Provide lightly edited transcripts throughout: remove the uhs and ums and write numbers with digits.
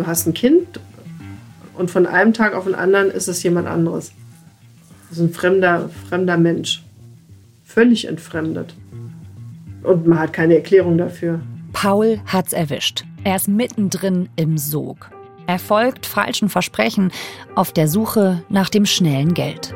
Du hast ein Kind und von einem Tag auf den anderen ist es jemand anderes. Das ist ein fremder Mensch. Völlig entfremdet. Und man hat keine Erklärung dafür. Paul hat's erwischt. Er ist mittendrin im Sog. Er folgt falschen Versprechen auf der Suche nach dem schnellen Geld.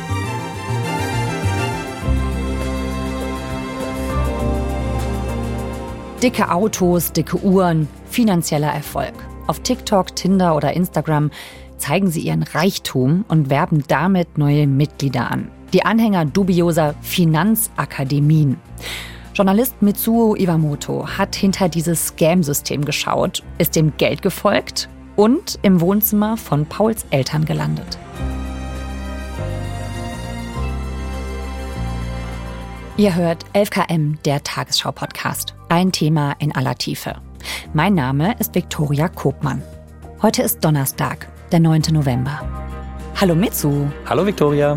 Dicke Autos, dicke Uhren, finanzieller Erfolg. Auf TikTok, Tinder oder Instagram zeigen sie ihren Reichtum und werben damit neue Mitglieder an. Die Anhänger dubioser Finanzakademien. Journalist Mitsuo Iwamoto hat hinter dieses Scam-System geschaut, ist dem Geld gefolgt und im Wohnzimmer von Pauls Eltern gelandet. Ihr hört 11KM, der Tagesschau-Podcast. Ein Thema in aller Tiefe. Mein Name ist Viktoria Kopmann. Heute ist Donnerstag, der 9. November. Hallo Mitsu. Hallo Viktoria.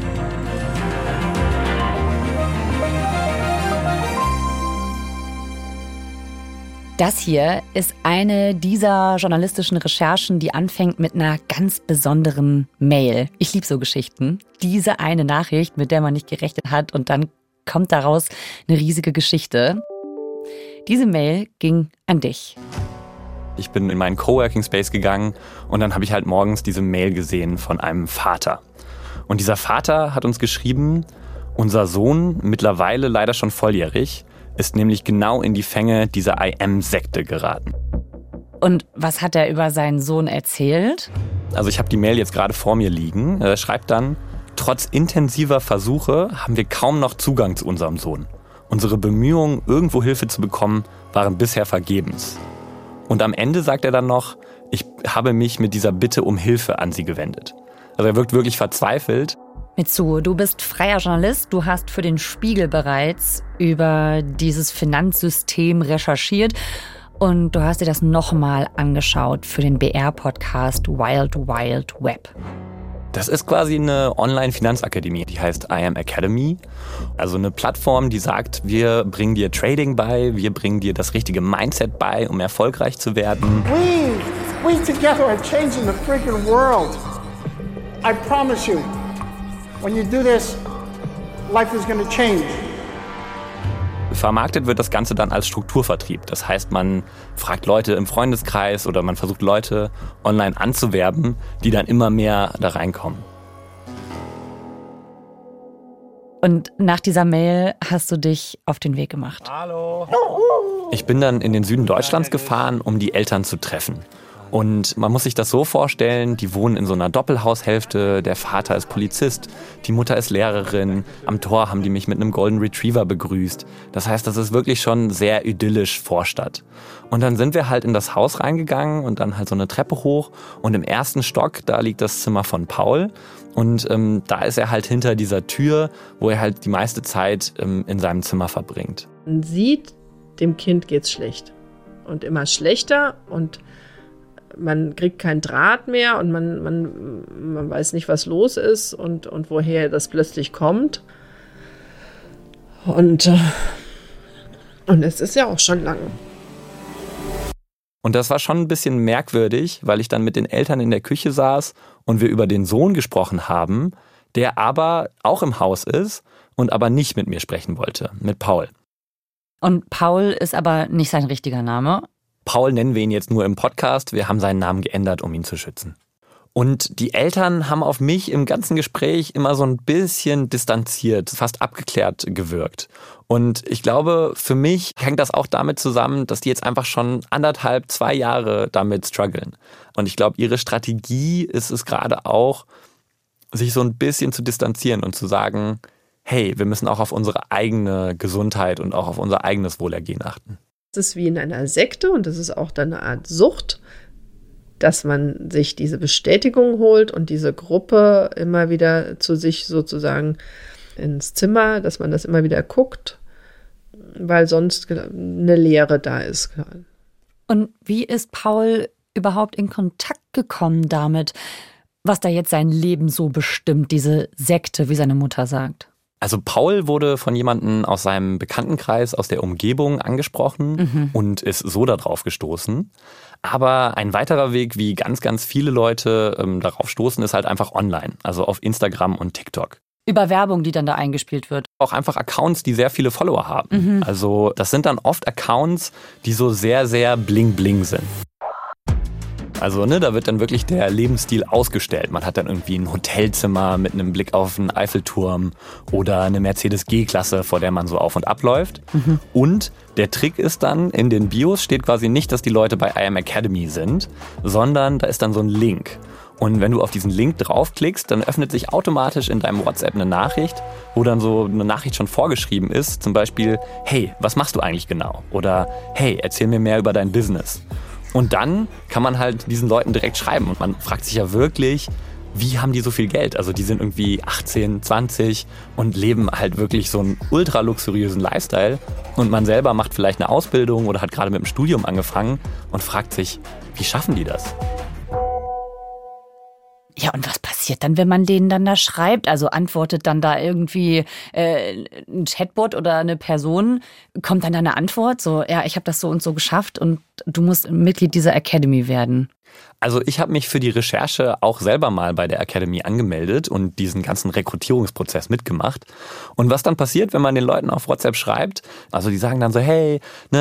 Das hier ist eine dieser journalistischen Recherchen, die anfängt mit einer ganz besonderen Mail. Ich liebe so Geschichten. Diese eine Nachricht, mit der man nicht gerechnet hat und dann kommt daraus eine riesige Geschichte. Diese Mail ging an dich. Ich bin in meinen Coworking Space gegangen und dann habe ich halt morgens diese Mail gesehen von einem Vater. Und dieser Vater hat uns geschrieben, unser Sohn, mittlerweile leider schon volljährig, ist nämlich genau in die Fänge dieser IM-Sekte geraten. Und was hat er über seinen Sohn erzählt? Also ich habe die Mail jetzt gerade vor mir liegen. Er schreibt dann, trotz intensiver Versuche haben wir kaum noch Zugang zu unserem Sohn. Unsere Bemühungen, irgendwo Hilfe zu bekommen, waren bisher vergebens. Und am Ende sagt er dann noch, ich habe mich mit dieser Bitte um Hilfe an sie gewendet. Also er wirkt wirklich verzweifelt. Mitsuo, du bist freier Journalist. Du hast für den Spiegel bereits über dieses Finanzsystem recherchiert. Und du hast dir das nochmal angeschaut für den BR-Podcast Wild Wild Web. Das ist quasi eine Online-Finanzakademie, die heißt IM Academy. Also eine Plattform, die sagt, wir bringen dir Trading bei, wir bringen dir das richtige Mindset bei, um erfolgreich zu werden. We together are changing the freaking world. I promise you, when you do this, life is going to change. Vermarktet wird das Ganze dann als Strukturvertrieb. Das heißt, man fragt Leute im Freundeskreis oder man versucht Leute online anzuwerben, die dann immer mehr da reinkommen. Und nach dieser Mail hast du dich auf den Weg gemacht. Hallo. Ich bin dann in den Süden Deutschlands gefahren, um die Eltern zu treffen. Und man muss sich das so vorstellen, die wohnen in so einer Doppelhaushälfte, der Vater ist Polizist, die Mutter ist Lehrerin, am Tor haben die mich mit einem Golden Retriever begrüßt. Das heißt, das ist wirklich schon sehr idyllisch Vorstadt. Und dann sind wir halt in das Haus reingegangen und dann halt so eine Treppe hoch und im ersten Stock, da liegt das Zimmer von Paul und da ist er halt hinter dieser Tür, wo er halt die meiste Zeit in seinem Zimmer verbringt. Man sieht, dem Kind geht's schlecht und immer schlechter und man kriegt keinen Draht mehr und man weiß nicht, was los ist und woher das plötzlich kommt. Und es ist ja auch schon lang. Und das war schon ein bisschen merkwürdig, weil ich dann mit den Eltern in der Küche saß und wir über den Sohn gesprochen haben, der aber auch im Haus ist und aber nicht mit mir sprechen wollte, mit Paul. Und Paul ist aber nicht sein richtiger Name. Paul nennen wir ihn jetzt nur im Podcast. Wir haben seinen Namen geändert, um ihn zu schützen. Und die Eltern haben auf mich im ganzen Gespräch immer so ein bisschen distanziert, fast abgeklärt gewirkt. Und ich glaube, für mich hängt das auch damit zusammen, dass die jetzt einfach schon 1,5, 2 Jahre damit strugglen. Und ich glaube, ihre Strategie ist es gerade auch, sich so ein bisschen zu distanzieren und zu sagen, hey, wir müssen auch auf unsere eigene Gesundheit und auch auf unser eigenes Wohlergehen achten. Es ist wie in einer Sekte und es ist auch dann eine Art Sucht, dass man sich diese Bestätigung holt und diese Gruppe immer wieder zu sich sozusagen ins Zimmer, dass man das immer wieder guckt, weil sonst eine Leere da ist. Und wie ist Paul überhaupt in Kontakt gekommen damit, was da jetzt sein Leben so bestimmt, diese Sekte, wie seine Mutter sagt? Also Paul wurde von jemandem aus seinem Bekanntenkreis, aus der Umgebung angesprochen und ist so darauf gestoßen. Aber ein weiterer Weg, wie ganz, ganz viele Leute darauf stoßen, ist halt einfach online, also auf Instagram und TikTok. Über Werbung, die dann da eingespielt wird. Auch einfach Accounts, die sehr viele Follower haben. Also das sind dann oft Accounts, die so sehr, sehr bling-bling sind. Also da wird dann wirklich der Lebensstil ausgestellt. Man hat dann irgendwie ein Hotelzimmer mit einem Blick auf den Eiffelturm oder eine Mercedes G-Klasse, vor der man so auf und ab läuft. Und der Trick ist dann, in den Bios steht quasi nicht, dass die Leute bei I Am Academy sind, sondern da ist dann so ein Link. Und wenn du auf diesen Link draufklickst, dann öffnet sich automatisch in deinem WhatsApp eine Nachricht, wo dann so eine Nachricht schon vorgeschrieben ist. Zum Beispiel, hey, was machst du eigentlich genau? Oder hey, erzähl mir mehr über dein Business. Und dann kann man halt diesen Leuten direkt schreiben. Und man fragt sich ja wirklich, wie haben die so viel Geld? Also die sind irgendwie 18, 20 und leben halt wirklich so einen ultra luxuriösen Lifestyle. Und man selber macht vielleicht eine Ausbildung oder hat gerade mit dem Studium angefangen und fragt sich, wie schaffen die das? Ja, und was passiert dann, wenn man denen dann da schreibt? Also antwortet dann da irgendwie ein Chatbot oder eine Person? Kommt dann da eine Antwort? So, ja, ich habe das so und so geschafft und du musst Mitglied dieser Academy werden. Also ich habe mich für die Recherche auch selber mal bei der Academy angemeldet und diesen ganzen Rekrutierungsprozess mitgemacht. Und was dann passiert, wenn man den Leuten auf WhatsApp schreibt, also die sagen dann so, hey,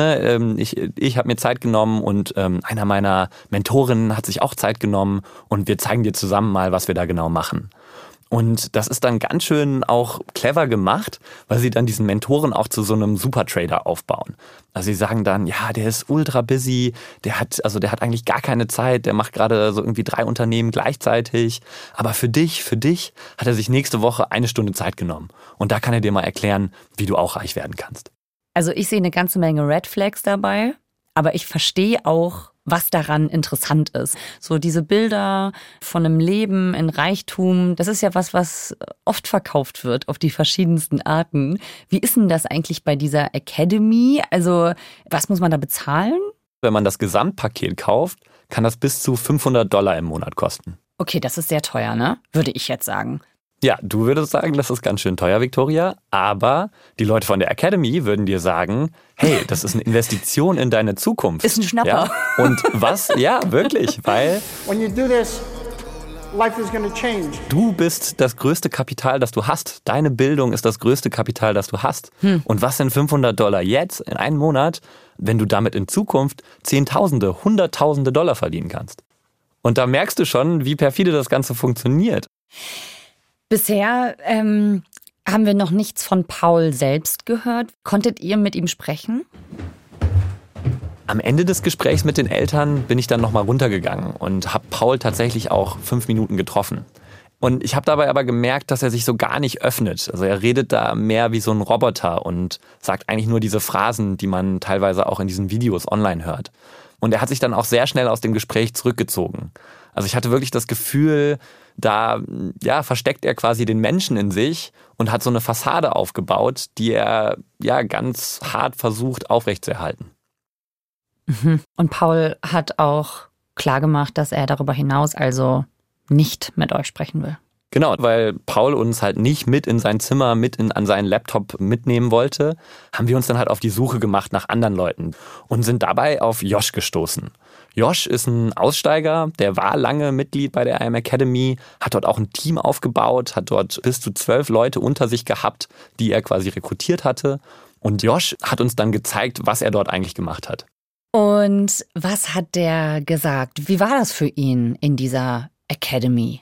ich habe mir Zeit genommen und einer meiner Mentorinnen hat sich auch Zeit genommen und wir zeigen dir zusammen mal, was wir da genau machen. Und das ist dann ganz schön auch clever gemacht, weil sie dann diesen Mentoren auch zu so einem Supertrader aufbauen. Also sie sagen dann, ja, der ist ultra busy, der hat eigentlich gar keine Zeit, der macht gerade so irgendwie 3 Unternehmen gleichzeitig. Aber für dich hat er sich nächste Woche 1 Stunde Zeit genommen. Und da kann er dir mal erklären, wie du auch reich werden kannst. Also ich sehe eine ganze Menge Red Flags dabei, aber ich verstehe auch, was daran interessant ist. So diese Bilder von einem Leben in Reichtum, das ist ja was oft verkauft wird auf die verschiedensten Arten. Wie ist denn das eigentlich bei dieser Academy? Also was muss man da bezahlen? Wenn man das Gesamtpaket kauft, kann das bis zu $500 im Monat kosten. Okay, das ist sehr teuer, ne? Würde ich jetzt sagen. Ja, du würdest sagen, das ist ganz schön teuer, Victoria, aber die Leute von der Academy würden dir sagen, hey, das ist eine Investition in deine Zukunft. Ist ein Schnapper. Ja? Und was? Ja, wirklich, weil When you do this, life is going to change. du bist das größte Kapital, das du hast. Deine Bildung ist das größte Kapital, das du hast. Und was sind $500 jetzt in einem Monat, wenn du damit in Zukunft Zehntausende, Hunderttausende Dollar verdienen kannst? Und da merkst du schon, wie perfide das Ganze funktioniert. Bisher haben wir noch nichts von Paul selbst gehört. Konntet ihr mit ihm sprechen? Am Ende des Gesprächs mit den Eltern bin ich dann nochmal runtergegangen und habe Paul tatsächlich auch 5 Minuten getroffen. Und ich habe dabei aber gemerkt, dass er sich so gar nicht öffnet. Also er redet da mehr wie so ein Roboter und sagt eigentlich nur diese Phrasen, die man teilweise auch in diesen Videos online hört. Und er hat sich dann auch sehr schnell aus dem Gespräch zurückgezogen. Also ich hatte wirklich das Gefühl, da versteckt er quasi den Menschen in sich und hat so eine Fassade aufgebaut, die er ganz hart versucht aufrechtzuerhalten. Und Paul hat auch klargemacht, dass er darüber hinaus also nicht mit euch sprechen will. Genau, weil Paul uns halt nicht mit in sein Zimmer, an seinen Laptop mitnehmen wollte, haben wir uns dann halt auf die Suche gemacht nach anderen Leuten und sind dabei auf Josh gestoßen. Josh ist ein Aussteiger, der war lange Mitglied bei der I Am Academy, hat dort auch ein Team aufgebaut, hat dort bis zu 12 Leute unter sich gehabt, die er quasi rekrutiert hatte. Und Josh hat uns dann gezeigt, was er dort eigentlich gemacht hat. Und was hat der gesagt? Wie war das für ihn in dieser Academy?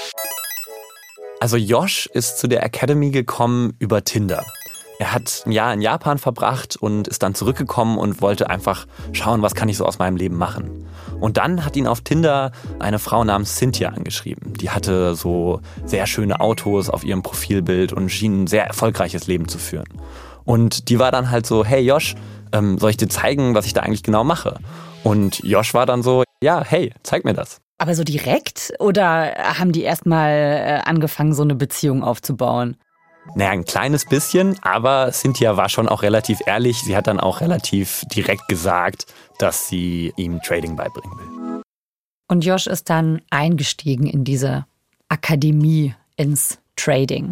Also Josh ist zu der Academy gekommen über Tinder. Er hat ein Jahr in Japan verbracht und ist dann zurückgekommen und wollte einfach schauen, was kann ich so aus meinem Leben machen. Und dann hat ihn auf Tinder eine Frau namens Cynthia angeschrieben. Die hatte so sehr schöne Autos auf ihrem Profilbild und schien ein sehr erfolgreiches Leben zu führen. Und die war dann halt so, hey Josh, soll ich dir zeigen, was ich da eigentlich genau mache? Und Josh war dann so, ja, hey, zeig mir das. Aber so direkt? Oder haben die erstmal angefangen, so eine Beziehung aufzubauen? Naja, ein kleines bisschen, aber Cynthia war schon auch relativ ehrlich. Sie hat dann auch relativ direkt gesagt, dass sie ihm Trading beibringen will. Und Josh ist dann eingestiegen in diese Akademie, ins Trading.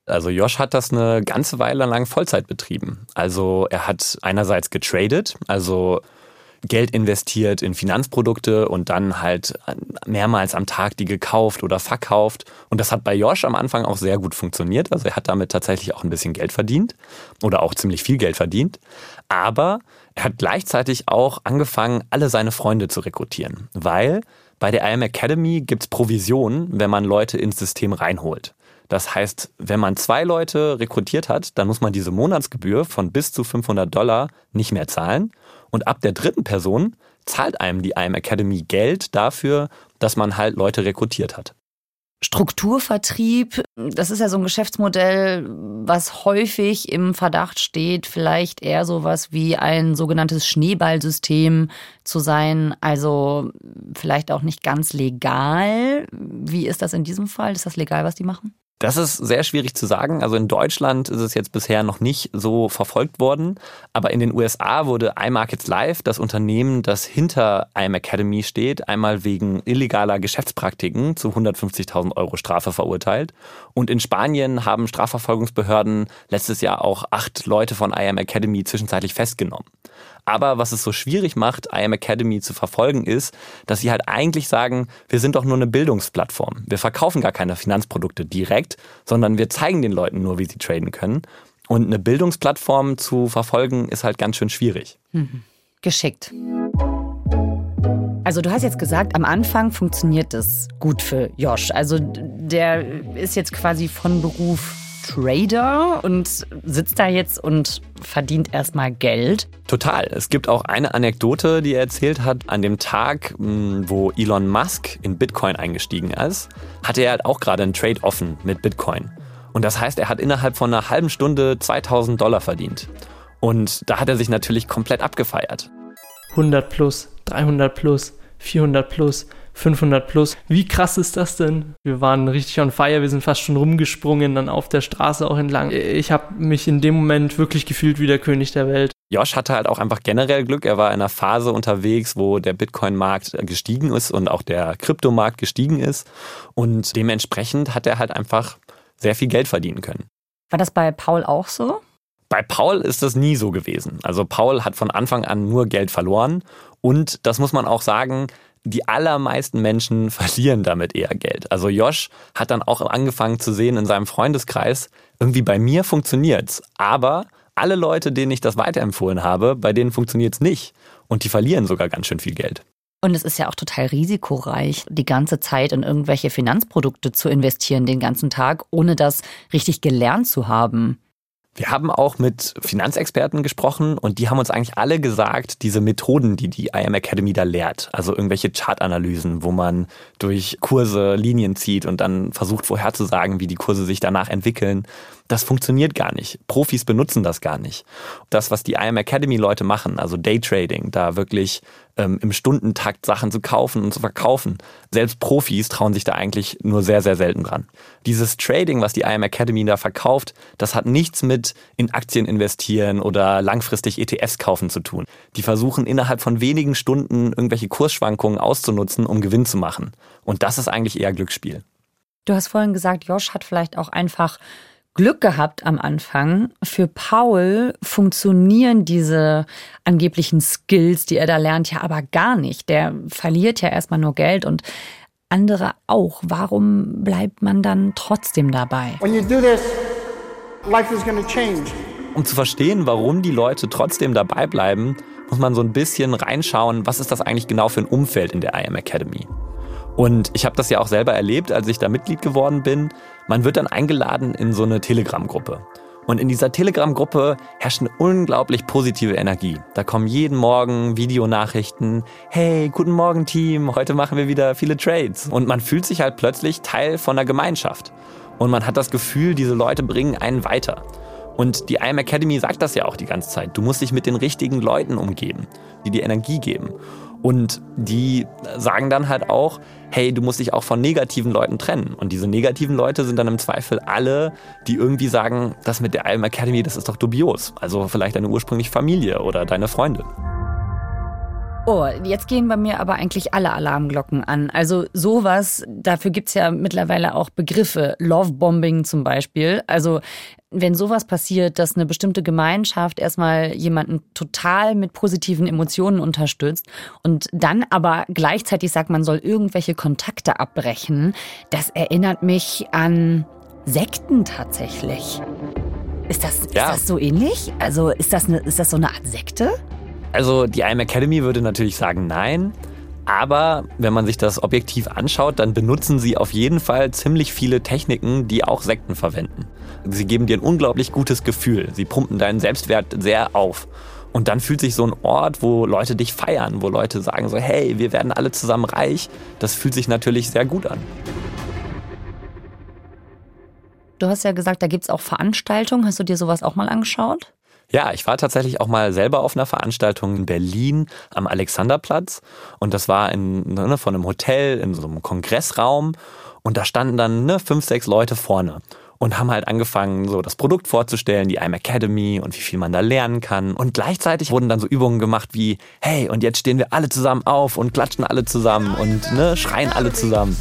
Also Josh hat das eine ganze Weile lang Vollzeit betrieben. Also er hat einerseits getradet, also Geld investiert in Finanzprodukte und dann halt mehrmals am Tag die gekauft oder verkauft. Und das hat bei Josh am Anfang auch sehr gut funktioniert. Also er hat damit tatsächlich auch ein bisschen Geld verdient oder auch ziemlich viel Geld verdient. Aber er hat gleichzeitig auch angefangen, alle seine Freunde zu rekrutieren. Weil bei der IM Academy gibt's Provisionen, wenn man Leute ins System reinholt. Das heißt, wenn man 2 Leute rekrutiert hat, dann muss man diese Monatsgebühr von bis zu $500 nicht mehr zahlen. Und ab der 3. Person zahlt einem die IM Academy Geld dafür, dass man halt Leute rekrutiert hat. Strukturvertrieb, das ist ja so ein Geschäftsmodell, was häufig im Verdacht steht, vielleicht eher sowas wie ein sogenanntes Schneeballsystem zu sein, also vielleicht auch nicht ganz legal. Wie ist das in diesem Fall? Ist das legal, was die machen? Das ist sehr schwierig zu sagen. Also in Deutschland ist es jetzt bisher noch nicht so verfolgt worden. Aber in den USA wurde iMarkets Live, das Unternehmen, das hinter IM Academy steht, einmal wegen illegaler Geschäftspraktiken zu 150.000 € Strafe verurteilt. Und in Spanien haben Strafverfolgungsbehörden letztes Jahr auch 8 Leute von IM Academy zwischenzeitlich festgenommen. Aber was es so schwierig macht, IM Academy zu verfolgen, ist, dass sie halt eigentlich sagen, wir sind doch nur eine Bildungsplattform. Wir verkaufen gar keine Finanzprodukte direkt, sondern wir zeigen den Leuten nur, wie sie traden können. Und eine Bildungsplattform zu verfolgen, ist halt ganz schön schwierig. Geschickt. Also du hast jetzt gesagt, am Anfang funktioniert das gut für Josh. Also der ist jetzt quasi von Beruf Trader und sitzt da jetzt und verdient erstmal Geld. Total. Es gibt auch eine Anekdote, die er erzählt hat. An dem Tag, wo Elon Musk in Bitcoin eingestiegen ist, hatte er halt auch gerade einen Trade offen mit Bitcoin. Und das heißt, er hat innerhalb von einer halben Stunde $2.000 verdient. Und da hat er sich natürlich komplett abgefeiert. 100 plus, 300 plus, 400 plus, 500 plus. Wie krass ist das denn? Wir waren richtig on fire, wir sind fast schon rumgesprungen, dann auf der Straße auch entlang. Ich habe mich in dem Moment wirklich gefühlt wie der König der Welt. Josh hatte halt auch einfach generell Glück. Er war in einer Phase unterwegs, wo der Bitcoin-Markt gestiegen ist und auch der Kryptomarkt gestiegen ist. Und dementsprechend hat er halt einfach sehr viel Geld verdienen können. War das bei Paul auch so? Bei Paul ist das nie so gewesen. Also Paul hat von Anfang an nur Geld verloren. Und das muss man auch sagen, die allermeisten Menschen verlieren damit eher Geld. Also Josh hat dann auch angefangen zu sehen in seinem Freundeskreis, irgendwie bei mir funktioniert's. Aber alle Leute, denen ich das weiterempfohlen habe, bei denen funktioniert's nicht. Und die verlieren sogar ganz schön viel Geld. Und es ist ja auch total risikoreich, die ganze Zeit in irgendwelche Finanzprodukte zu investieren, den ganzen Tag, ohne das richtig gelernt zu haben. Wir haben auch mit Finanzexperten gesprochen und die haben uns eigentlich alle gesagt, diese Methoden, die die IM Academy da lehrt, also irgendwelche Chartanalysen, wo man durch Kurse Linien zieht und dann versucht vorherzusagen, wie die Kurse sich danach entwickeln, das funktioniert gar nicht. Profis benutzen das gar nicht. Das, was die IM Academy Leute machen, also Daytrading, da wirklich im Stundentakt Sachen zu kaufen und zu verkaufen, selbst Profis trauen sich da eigentlich nur sehr, sehr selten dran. Dieses Trading, was die IM Academy da verkauft, das hat nichts mit in Aktien investieren oder langfristig ETFs kaufen zu tun. Die versuchen innerhalb von wenigen Stunden irgendwelche Kursschwankungen auszunutzen, um Gewinn zu machen. Und das ist eigentlich eher Glücksspiel. Du hast vorhin gesagt, Josh hat vielleicht auch einfach Glück gehabt am Anfang. Für Paul funktionieren diese angeblichen Skills, die er da lernt, ja aber gar nicht. Der verliert ja erstmal nur Geld und andere auch. Warum bleibt man dann trotzdem dabei? When you do this, life is going to change. Um zu verstehen, warum die Leute trotzdem dabei bleiben, muss man so ein bisschen reinschauen, was ist das eigentlich genau für ein Umfeld in der IM Academy. Und ich habe das ja auch selber erlebt, als ich da Mitglied geworden bin. Man wird dann eingeladen in so eine Telegram-Gruppe. Und in dieser Telegram-Gruppe herrscht eine unglaublich positive Energie. Da kommen jeden Morgen Videonachrichten. Hey, guten Morgen Team, heute machen wir wieder viele Trades. Und man fühlt sich halt plötzlich Teil von einer Gemeinschaft. Und man hat das Gefühl, diese Leute bringen einen weiter. Und die IM Academy sagt das ja auch die ganze Zeit. Du musst dich mit den richtigen Leuten umgeben, die dir Energie geben. Und die sagen dann halt auch, hey, du musst dich auch von negativen Leuten trennen. Und diese negativen Leute sind dann im Zweifel alle, die irgendwie sagen, das mit der IM Academy, das ist doch dubios. Also vielleicht deine ursprüngliche Familie oder deine Freunde. Oh, jetzt gehen bei mir aber eigentlich alle Alarmglocken an. Also sowas, dafür gibt's ja mittlerweile auch Begriffe. Lovebombing zum Beispiel. Also wenn sowas passiert, dass eine bestimmte Gemeinschaft erstmal jemanden total mit positiven Emotionen unterstützt und dann aber gleichzeitig sagt, man soll irgendwelche Kontakte abbrechen, das erinnert mich an Sekten tatsächlich. Ist das so ähnlich? Also ist das so eine Art Sekte? Also die IM Academy würde natürlich sagen nein, aber wenn man sich das objektiv anschaut, dann benutzen sie auf jeden Fall ziemlich viele Techniken, die auch Sekten verwenden. Sie geben dir ein unglaublich gutes Gefühl, sie pumpen deinen Selbstwert sehr auf. Und dann fühlt sich so ein Ort, wo Leute dich feiern, wo Leute sagen so, hey, wir werden alle zusammen reich, das fühlt sich natürlich sehr gut an. Du hast ja gesagt, da gibt's auch Veranstaltungen. Hast du dir sowas auch mal angeschaut? Ja, ich war tatsächlich auch mal selber auf einer Veranstaltung in Berlin am Alexanderplatz und das war von einem Hotel in so einem Kongressraum und da standen dann 5, 6 Leute vorne und haben halt angefangen, so das Produkt vorzustellen, die IM Academy und wie viel man da lernen kann und gleichzeitig wurden dann so Übungen gemacht wie, hey, und jetzt stehen wir alle zusammen auf und klatschen alle zusammen und schreien alle zusammen.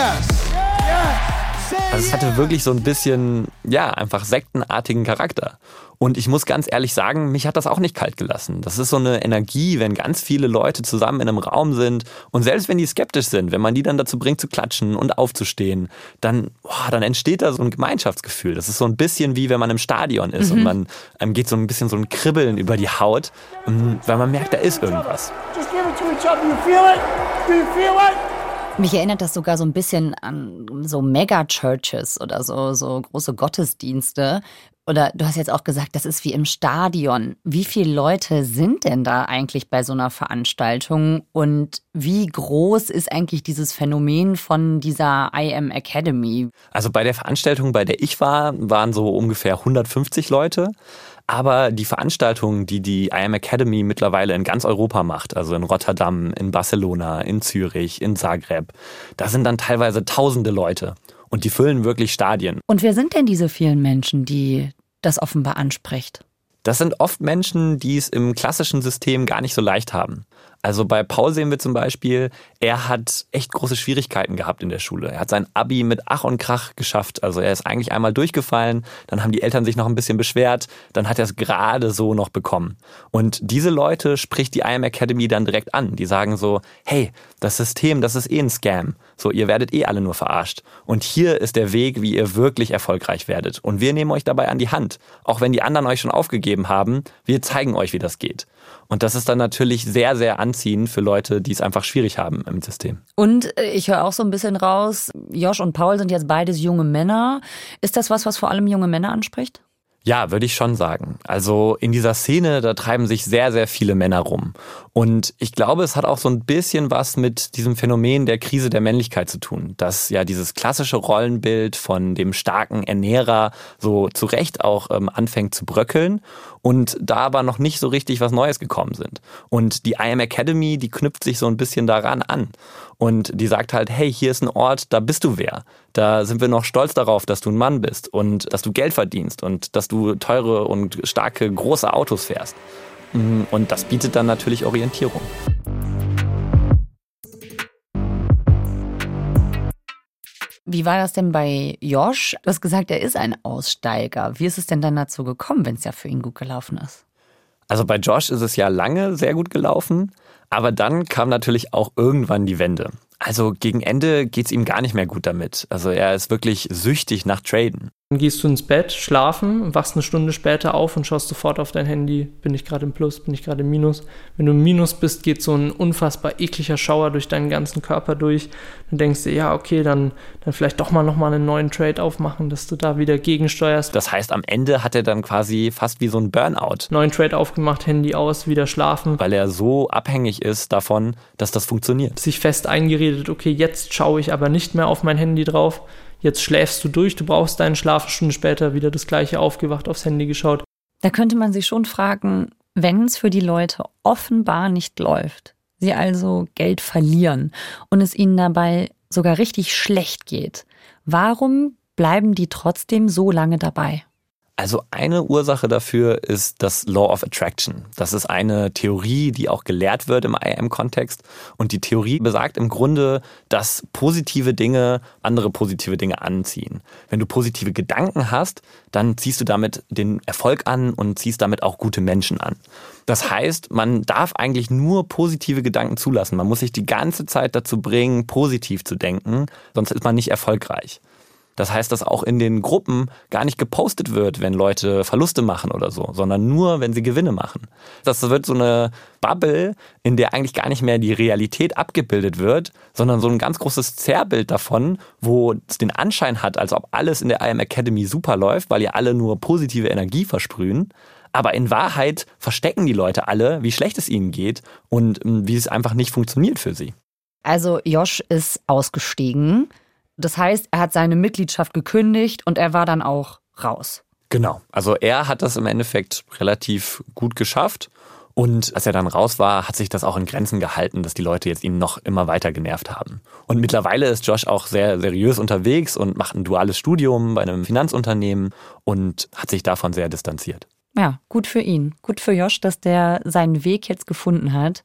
Also es hatte wirklich so ein bisschen, einfach sektenartigen Charakter. Und ich muss ganz ehrlich sagen, mich hat das auch nicht kalt gelassen. Das ist so eine Energie, wenn ganz viele Leute zusammen in einem Raum sind und selbst wenn die skeptisch sind, wenn man die dann dazu bringt zu klatschen und aufzustehen, dann entsteht da so ein Gemeinschaftsgefühl. Das ist so ein bisschen wie wenn man im Stadion ist und einem geht so ein bisschen so ein Kribbeln über die Haut, weil man merkt, da ist irgendwas. Just give it to each other. You feel it? Do you feel it? Mich erinnert das sogar so ein bisschen an so Mega-Churches oder so große Gottesdienste. Oder du hast jetzt auch gesagt, das ist wie im Stadion. Wie viele Leute sind denn da eigentlich bei so einer Veranstaltung? Und wie groß ist eigentlich dieses Phänomen von dieser IM Academy? Also bei der Veranstaltung, bei der ich war, waren so ungefähr 150 Leute. Aber die Veranstaltungen, die IM Academy mittlerweile in ganz Europa macht, also in Rotterdam, in Barcelona, in Zürich, in Zagreb, da sind dann teilweise tausende Leute. Und die füllen wirklich Stadien. Und wer sind denn diese vielen Menschen, die das offenbar anspricht? Das sind oft Menschen, die es im klassischen System gar nicht so leicht haben. Also bei Paul sehen wir zum Beispiel, er hat echt große Schwierigkeiten gehabt in der Schule. Er hat sein Abi mit Ach und Krach geschafft. Also er ist eigentlich einmal durchgefallen, dann haben die Eltern sich noch ein bisschen beschwert, dann hat er es gerade so noch bekommen. Und diese Leute spricht die IM Academy dann direkt an. Die sagen so, hey, das System, das ist ein Scam. So, ihr werdet alle nur verarscht. Und hier ist der Weg, wie ihr wirklich erfolgreich werdet. Und wir nehmen euch dabei an die Hand. Auch wenn die anderen euch schon aufgegeben haben, wir zeigen euch, wie das geht. Und das ist dann natürlich sehr, sehr anziehend für Leute, die es einfach schwierig haben im System. Und ich höre auch so ein bisschen raus, Josh und Paul sind jetzt beides junge Männer. Ist das was vor allem junge Männer anspricht? Ja, würde ich schon sagen. Also in dieser Szene, da treiben sich sehr, sehr viele Männer rum. Und ich glaube, es hat auch so ein bisschen was mit diesem Phänomen der Krise der Männlichkeit zu tun. Dass ja dieses klassische Rollenbild von dem starken Ernährer so zu Recht auch anfängt zu bröckeln. Und da aber noch nicht so richtig was Neues gekommen sind. Und die IM Academy, die knüpft sich so ein bisschen daran an. Und die sagt halt, hey, hier ist ein Ort, da bist du wer. Da sind wir noch stolz darauf, dass du ein Mann bist und dass du Geld verdienst und dass du teure und starke, große Autos fährst. Und das bietet dann natürlich Orientierung. Wie war das denn bei Josh? Du hast gesagt, er ist ein Aussteiger. Wie ist es denn dann dazu gekommen, wenn es ja für ihn gut gelaufen ist? Also bei Josh ist es ja lange sehr gut gelaufen, aber dann kam natürlich auch irgendwann die Wende. Also gegen Ende geht es ihm gar nicht mehr gut damit. Also er ist wirklich süchtig nach Traden. Dann gehst du ins Bett, schlafen, wachst eine Stunde später auf und schaust sofort auf dein Handy. Bin ich gerade im Plus, bin ich gerade im Minus? Wenn du im Minus bist, geht so ein unfassbar ekliger Schauer durch deinen ganzen Körper durch. Dann denkst du, ja, okay, dann vielleicht doch mal nochmal einen neuen Trade aufmachen, dass du da wieder gegensteuerst. Das heißt, am Ende hat er dann quasi fast wie so ein Burnout. Neuen Trade aufgemacht, Handy aus, wieder schlafen. Weil er so abhängig ist davon, dass das funktioniert. Sich fest eingeredet, okay, jetzt schaue ich aber nicht mehr auf mein Handy drauf. Jetzt schläfst du durch, du brauchst deinen Schlaf, eine Stunde später wieder das Gleiche aufgewacht, aufs Handy geschaut. Da könnte man sich schon fragen, wenn es für die Leute offenbar nicht läuft, sie also Geld verlieren und es ihnen dabei sogar richtig schlecht geht, warum bleiben die trotzdem so lange dabei? Also eine Ursache dafür ist das Law of Attraction. Das ist eine Theorie, die auch gelehrt wird im IM-Kontext. Und die Theorie besagt im Grunde, dass positive Dinge andere positive Dinge anziehen. Wenn du positive Gedanken hast, dann ziehst du damit den Erfolg an und ziehst damit auch gute Menschen an. Das heißt, man darf eigentlich nur positive Gedanken zulassen. Man muss sich die ganze Zeit dazu bringen, positiv zu denken, sonst ist man nicht erfolgreich. Das heißt, dass auch in den Gruppen gar nicht gepostet wird, wenn Leute Verluste machen oder so, sondern nur, wenn sie Gewinne machen. Das wird so eine Bubble, in der eigentlich gar nicht mehr die Realität abgebildet wird, sondern so ein ganz großes Zerrbild davon, wo es den Anschein hat, als ob alles in der IM Academy super läuft, weil ihr alle nur positive Energie versprühen. Aber in Wahrheit verstecken die Leute alle, wie schlecht es ihnen geht und wie es einfach nicht funktioniert für sie. Also Josh ist ausgestiegen. Das heißt, er hat seine Mitgliedschaft gekündigt und er war dann auch raus. Genau, also er hat das im Endeffekt relativ gut geschafft. Und als er dann raus war, hat sich das auch in Grenzen gehalten, dass die Leute jetzt ihn noch immer weiter genervt haben. Und mittlerweile ist Josh auch sehr seriös unterwegs und macht ein duales Studium bei einem Finanzunternehmen und hat sich davon sehr distanziert. Ja, gut für ihn. Gut für Josh, dass der seinen Weg jetzt gefunden hat.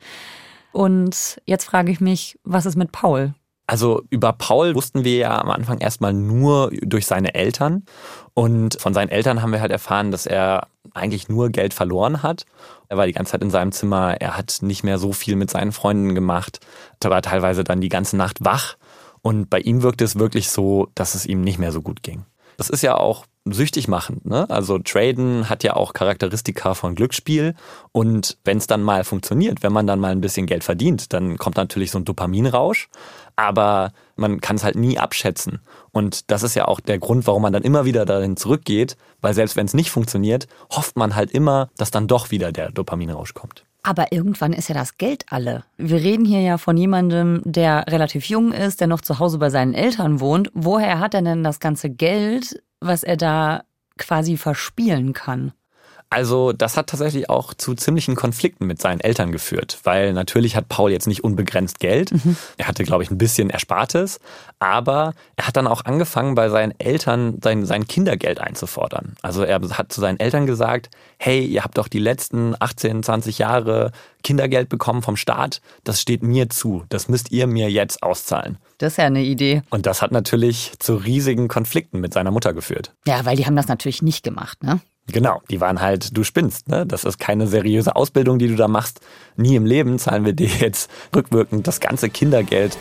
Und jetzt frage ich mich, was ist mit Paul? Also über Paul wussten wir ja am Anfang erstmal nur durch seine Eltern. Und von seinen Eltern haben wir halt erfahren, dass er eigentlich nur Geld verloren hat. Er war die ganze Zeit in seinem Zimmer, er hat nicht mehr so viel mit seinen Freunden gemacht. Er war teilweise dann die ganze Nacht wach. Und bei ihm wirkte es wirklich so, dass es ihm nicht mehr so gut ging. Das ist ja auch süchtig machend, ne? Also Traden hat ja auch Charakteristika von Glücksspiel und wenn es dann mal funktioniert, wenn man dann mal ein bisschen Geld verdient, dann kommt natürlich so ein Dopaminrausch, aber man kann es halt nie abschätzen und das ist ja auch der Grund, warum man dann immer wieder dahin zurückgeht, weil selbst wenn es nicht funktioniert, hofft man halt immer, dass dann doch wieder der Dopaminrausch kommt. Aber irgendwann ist ja das Geld alle. Wir reden hier ja von jemandem, der relativ jung ist, der noch zu Hause bei seinen Eltern wohnt. Woher hat er denn das ganze Geld, was er da quasi verspielen kann? Also das hat tatsächlich auch zu ziemlichen Konflikten mit seinen Eltern geführt, weil natürlich hat Paul jetzt nicht unbegrenzt Geld. Er hatte, glaube ich, ein bisschen Erspartes, aber er hat dann auch angefangen, bei seinen Eltern sein Kindergeld einzufordern. Also er hat zu seinen Eltern gesagt, hey, ihr habt doch die letzten 18, 20 Jahre Kindergeld bekommen vom Staat, das steht mir zu, das müsst ihr mir jetzt auszahlen. Das ist ja eine Idee. Und das hat natürlich zu riesigen Konflikten mit seiner Mutter geführt. Ja, weil die haben das natürlich nicht gemacht, ne? Genau, die waren halt, du spinnst, ne? Das ist keine seriöse Ausbildung, die du da machst. Nie im Leben zahlen wir dir jetzt rückwirkend das ganze Kindergeld.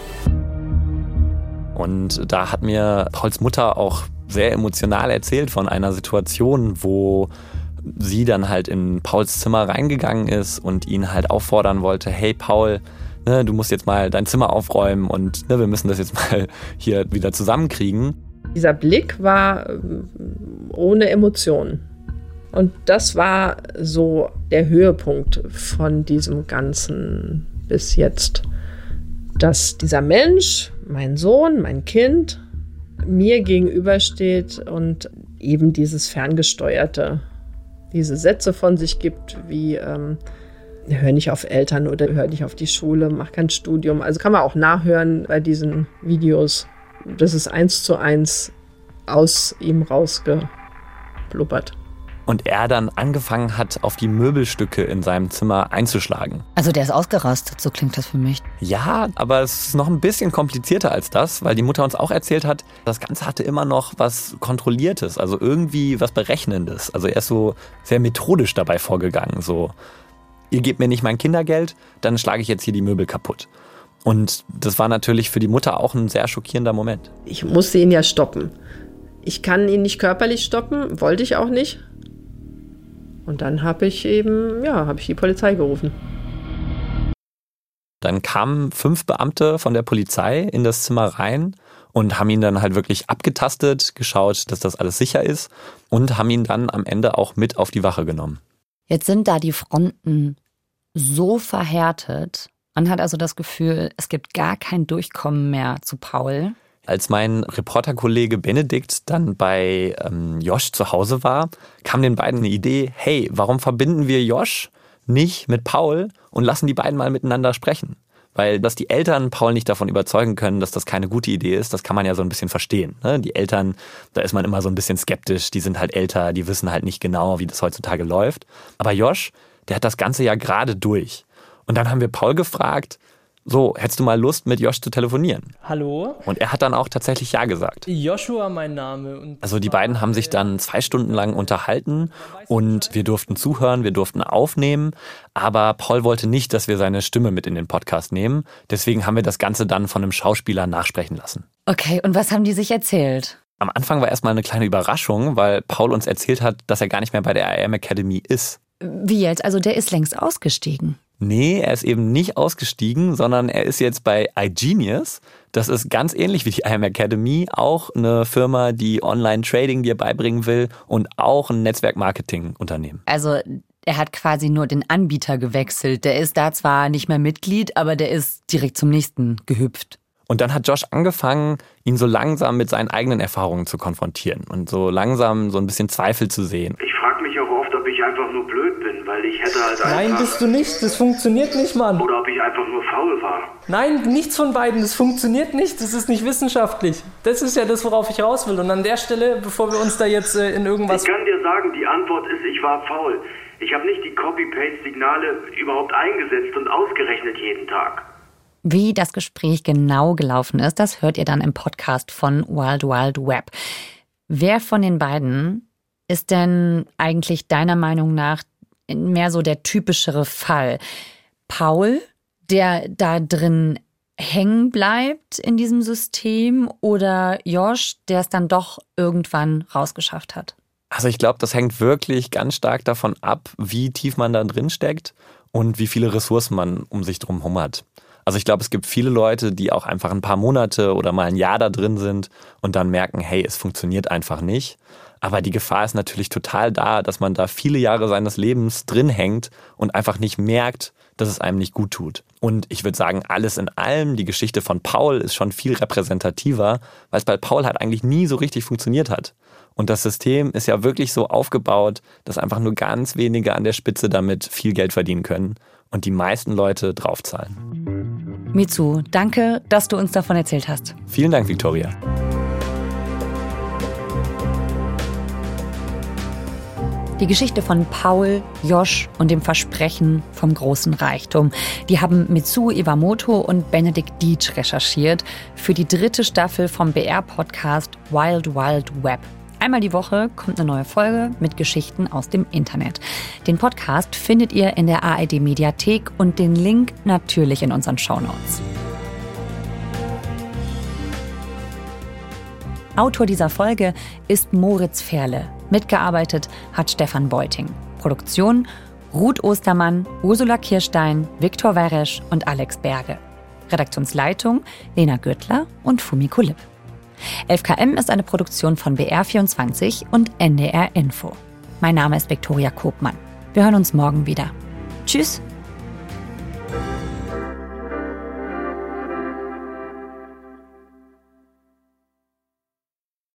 Und da hat mir Pauls Mutter auch sehr emotional erzählt von einer Situation, wo sie dann halt in Pauls Zimmer reingegangen ist und ihn halt auffordern wollte, hey Paul, ne, du musst jetzt mal dein Zimmer aufräumen und ne, wir müssen das jetzt mal hier wieder zusammenkriegen. Dieser Blick war ohne Emotionen. Und das war so der Höhepunkt von diesem Ganzen bis jetzt. Dass dieser Mensch, mein Sohn, mein Kind, mir gegenübersteht und eben dieses Ferngesteuerte, diese Sätze von sich gibt, wie hör nicht auf Eltern oder hör nicht auf die Schule, mach kein Studium. Also kann man auch nachhören bei diesen Videos. Das ist 1:1 aus ihm rausgeblubbert. Und er dann angefangen hat, auf die Möbelstücke in seinem Zimmer einzuschlagen. Also der ist ausgerastet, so klingt das für mich. Ja, aber es ist noch ein bisschen komplizierter als das, weil die Mutter uns auch erzählt hat, das Ganze hatte immer noch was Kontrolliertes, also irgendwie was Berechnendes. Also er ist so sehr methodisch dabei vorgegangen, so, ihr gebt mir nicht mein Kindergeld, dann schlage ich jetzt hier die Möbel kaputt. Und das war natürlich für die Mutter auch ein sehr schockierender Moment. Ich musste ihn ja stoppen. Ich kann ihn nicht körperlich stoppen, wollte ich auch nicht. Und dann habe ich die Polizei gerufen. Dann kamen 5 Beamte von der Polizei in das Zimmer rein und haben ihn dann halt wirklich abgetastet, geschaut, dass das alles sicher ist und haben ihn dann am Ende auch mit auf die Wache genommen. Jetzt sind da die Fronten so verhärtet. Man hat also das Gefühl, es gibt gar kein Durchkommen mehr zu Paul. Als mein Reporterkollege Benedikt dann bei Josh zu Hause war, kam den beiden eine Idee, hey, warum verbinden wir Josh nicht mit Paul und lassen die beiden mal miteinander sprechen? Weil, dass die Eltern Paul nicht davon überzeugen können, dass das keine gute Idee ist, das kann man ja so ein bisschen verstehen. Ne? Die Eltern, da ist man immer so ein bisschen skeptisch, die sind halt älter, die wissen halt nicht genau, wie das heutzutage läuft. Aber Josh, der hat das Ganze ja gerade durch. Und dann haben wir Paul gefragt, so, hättest du mal Lust, mit Josh zu telefonieren? Hallo? Und er hat dann auch tatsächlich ja gesagt. Joshua mein Name. Und also die beiden haben sich dann 2 Stunden lang unterhalten und wir durften zuhören, wir durften aufnehmen. Aber Paul wollte nicht, dass wir seine Stimme mit in den Podcast nehmen. Deswegen haben wir das Ganze dann von einem Schauspieler nachsprechen lassen. Okay, und was haben die sich erzählt? Am Anfang war erstmal eine kleine Überraschung, weil Paul uns erzählt hat, dass er gar nicht mehr bei der I Am Academy ist. Wie jetzt? Also der ist längst ausgestiegen. Nee, er ist eben nicht ausgestiegen, sondern er ist jetzt bei iGenius. Das ist ganz ähnlich wie die I Am Academy, auch eine Firma, die Online-Trading dir beibringen will und auch ein Netzwerk-Marketing-Unternehmen. Also er hat quasi nur den Anbieter gewechselt. Der ist da zwar nicht mehr Mitglied, aber der ist direkt zum nächsten gehüpft. Und dann hat Josh angefangen, ihn so langsam mit seinen eigenen Erfahrungen zu konfrontieren und so langsam so ein bisschen Zweifel zu sehen. Ich frage mich auch oft, ob ich einfach nur blöd bin, weil ich hätte halt einfach... Nein, bist du nicht. Das funktioniert nicht, Mann. Oder ob ich einfach nur faul war. Nein, nichts von beiden. Das funktioniert nicht. Das ist nicht wissenschaftlich. Das ist ja das, worauf ich raus will. Und an der Stelle, bevor wir uns da jetzt in irgendwas... Ich kann dir sagen, die Antwort ist, ich war faul. Ich habe nicht die Copy-Paste-Signale überhaupt eingesetzt und ausgerechnet jeden Tag. Wie das Gespräch genau gelaufen ist, das hört ihr dann im Podcast von Wild Wild Web. Wer von den beiden ist denn eigentlich deiner Meinung nach mehr so der typischere Fall? Paul, der da drin hängen bleibt in diesem System, oder Josh, der es dann doch irgendwann rausgeschafft hat? Also ich glaube, das hängt wirklich ganz stark davon ab, wie tief man da drin steckt und wie viele Ressourcen man um sich drum herum hat. Also ich glaube, es gibt viele Leute, die auch einfach ein paar Monate oder mal ein Jahr da drin sind und dann merken, hey, es funktioniert einfach nicht. Aber die Gefahr ist natürlich total da, dass man da viele Jahre seines Lebens drin hängt und einfach nicht merkt, dass es einem nicht gut tut. Und ich würde sagen, alles in allem, die Geschichte von Paul ist schon viel repräsentativer, weil es bei Paul halt eigentlich nie so richtig funktioniert hat. Und das System ist ja wirklich so aufgebaut, dass einfach nur ganz wenige an der Spitze damit viel Geld verdienen können und die meisten Leute draufzahlen. Mitsu, danke, dass du uns davon erzählt hast. Vielen Dank, Victoria. Die Geschichte von Paul, Josh und dem Versprechen vom großen Reichtum, die haben Mitsuo Iwamoto und Benedikt Dietsch recherchiert für die 3. Staffel vom BR-Podcast Wild Wild Web. Einmal die Woche kommt eine neue Folge mit Geschichten aus dem Internet. Den Podcast findet ihr in der ARD-Mediathek und den Link natürlich in unseren Shownotes. Autor dieser Folge ist Moritz Ferle. Mitgearbeitet hat Stefan Beuting. Produktion Ruth Ostermann, Ursula Kirstein, Viktor Weresch und Alex Berge. Redaktionsleitung Lena Gürtler und Fumiko Lipp. 11KM ist eine Produktion von BR24 und NDR Info. Mein Name ist Viktoria Kopmann. Wir hören uns morgen wieder. Tschüss!